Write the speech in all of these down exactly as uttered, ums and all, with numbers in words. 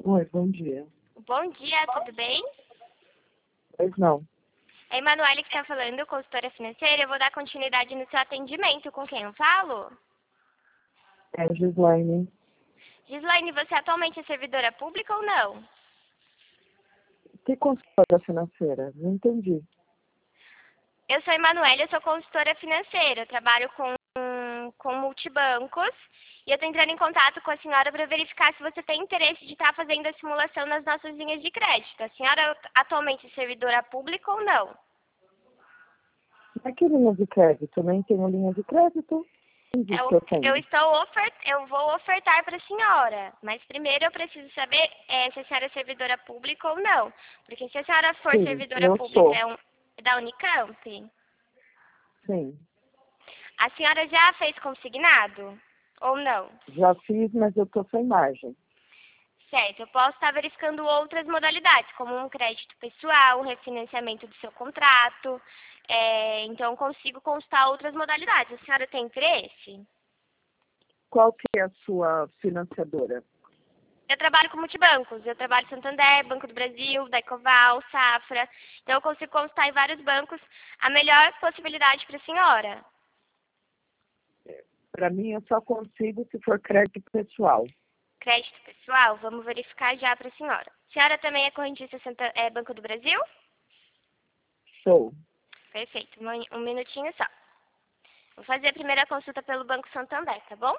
Oi, bom dia. Bom dia, tudo bem? Pois não. É a Emanuele que está falando, consultora financeira. Eu vou dar continuidade no seu atendimento. Com quem eu falo? É Gislaine. Gislaine, você atualmente é servidora pública ou não? Que consultora financeira? Não entendi. Eu sou a Emanuele, eu sou consultora financeira. Eu trabalho com, com multibancos. E eu estou entrando em contato com a senhora para verificar se você tem interesse de estar fazendo a simulação nas nossas linhas de crédito. A senhora atualmente é servidora pública ou não? Mas que linha de crédito? Nem tenho linha de crédito. Quem disse que Eu, eu eu, tenho? estou ofert, eu vou ofertar para a senhora, mas primeiro eu preciso saber é, se a senhora é servidora pública ou não. Porque se a senhora for Sim, servidora eu pública sou. é um, da Unicamp, Sim. a senhora já fez consignado ou não? Já fiz, mas eu estou sem margem. Certo, eu posso estar verificando outras modalidades, como um crédito pessoal, um refinanciamento do seu contrato. É, então, eu consigo constar outras modalidades. A senhora tem interesse? Qual que é a sua financiadora? Eu trabalho com multibancos. Eu trabalho em Santander, Banco do Brasil, Daicoval, Safra. Então, eu consigo constar em vários bancos a melhor possibilidade para a senhora. Para mim, eu só consigo se for crédito pessoal. Crédito pessoal, vamos verificar já para a senhora. A senhora também é correntista Santa, é, Banco do Brasil? Sou. Perfeito, um, um minutinho só. Vou fazer a primeira consulta pelo Banco Santander, tá bom?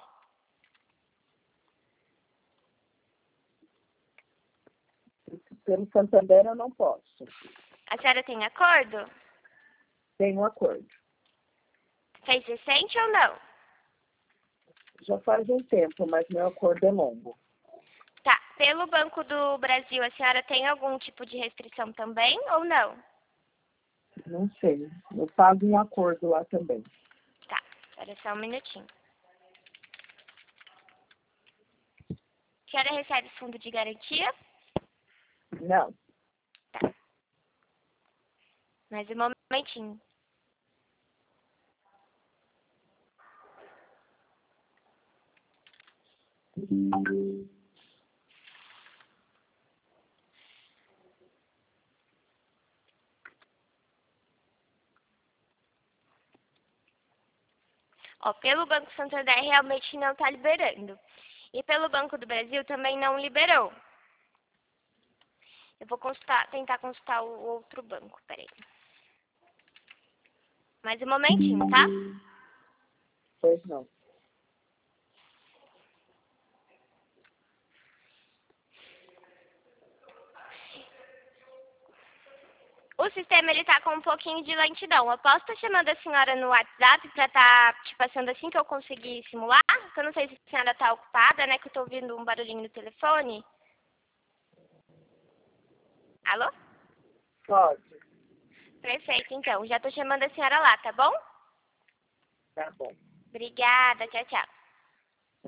Pelo Santander, eu não posso. A senhora tem acordo? Tenho um acordo. Fez recente ou não? Já faz um tempo, mas meu acordo é longo. Tá. Pelo Banco do Brasil, a senhora tem algum tipo de restrição também ou não? Não sei. Eu pago um acordo lá também. Tá. Espera só um minutinho. A senhora recebe fundo de garantia? Não. Tá. Mais um momentinho. Ó, pelo Banco Santander realmente não está liberando. E pelo Banco do Brasil também não liberou. Eu vou consultar, tentar consultar o outro banco, peraí. Mais um momentinho, tá? Pois não. O sistema, ele tá com um pouquinho de lentidão. Eu posso estar chamando a senhora no WhatsApp pra estar te passando assim que eu conseguir simular? Que eu não sei se a senhora tá ocupada, né? Que eu tô ouvindo um barulhinho no telefone. Alô? Pode. Perfeito, então. Já tô chamando a senhora lá, tá bom? Tá bom. Obrigada. Tchau, tchau.